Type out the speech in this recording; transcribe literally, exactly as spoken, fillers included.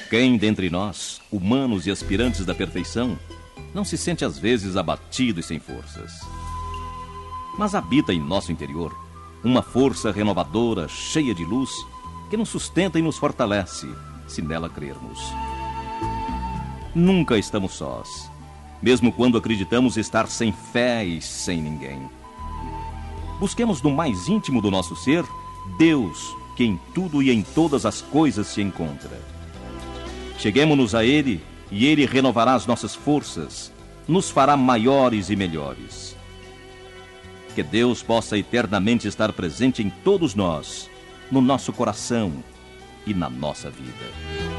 Quem dentre nós, humanos e aspirantes da perfeição, não se sente às vezes abatido e sem forças? Mas habita em nosso interior uma força renovadora, cheia de luz, que nos sustenta e nos fortalece, se nela crermos. Nunca estamos sós, mesmo quando acreditamos estar sem fé e sem ninguém. Busquemos no mais íntimo do nosso ser Deus, que em tudo e em todas as coisas se encontra. Cheguemo-nos a Ele, e Ele renovará as nossas forças, nos fará maiores e melhores. Que Deus possa eternamente estar presente em todos nós, no nosso coração e na nossa vida.